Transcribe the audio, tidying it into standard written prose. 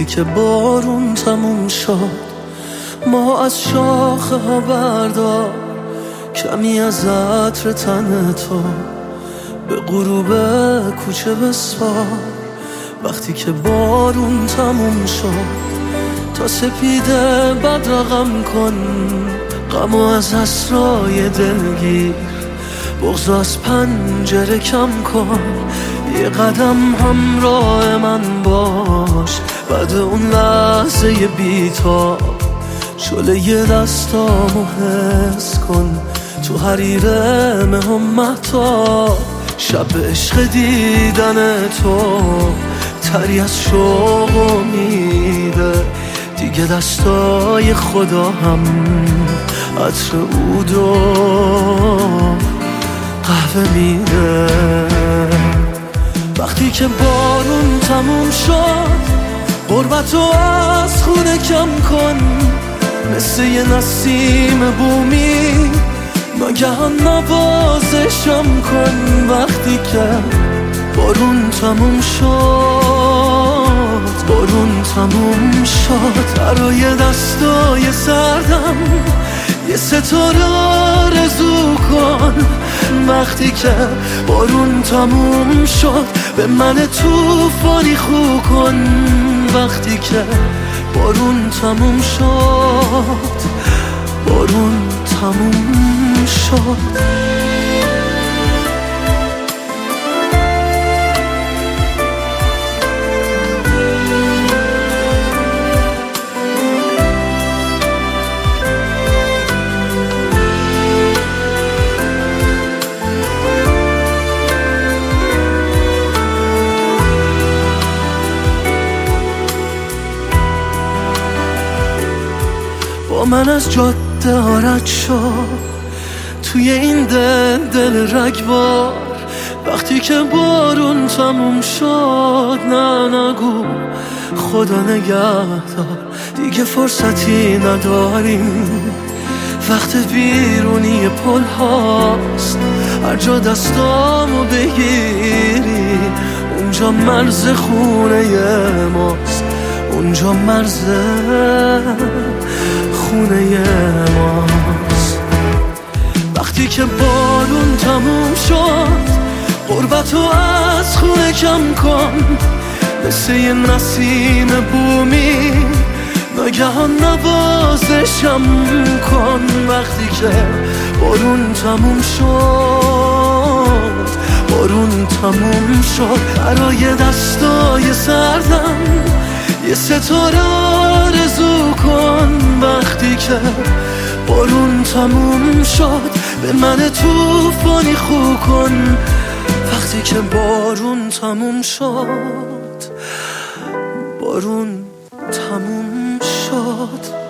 وقتی که بارون تموم شد، ما از شاخه ها بردار کمی از عطر تن تو به غروب کوچه بسپار. وقتی که بارون تموم شد، تا سپیده بدرقم کن غمو از اسرای دلگیر، بغض از پنجره کم کن، یه قدم همراه من باش. بعد اون لحظه بی‌تاب شعله یه دستامو حس کن، تو حریر مهم مهتاب. شب عشق دیدن تو تری از شوق و امیده، دیگه دستای خدا هم عطر عود و قهوه میده. وقتی که بارون تموم شد، غربتو از خونه کم کن، مثل یه نسیم بومی ناگهان نوازشم کن. وقتی که بارون تموم شد، بارون تموم شد، برای دستای سردم یه ستاره آرزو کن. وقتی که بارون تموم شد، به من طوفانی خو کن. وقتی که بارون تموم شد، بارون تموم شد. با من از جاده ها رد شد، توی این دل رگبار. وقتی که بارون تموم شد، نه نگو خدا نگهدار، دیگه فرصتی نداریم. وقت بیرونی پل هاست، هر جا دستامو بگیری اونجا مرز خونه ماست، اونجا مرز خونه ماست. وقتی که بارون تموم شد، غربتو از خونه کم کن، مثل یه نسیم بومی ناگهان نوازشم کن. وقتی که بارون تموم شد، بارون تموم شد، برای دستای سردم یه ستاره آرزو کن. وقتی که بارون تموم شد، به من طوفانی خو کن. وقتی که بارون تموم شد، بارون تموم شد.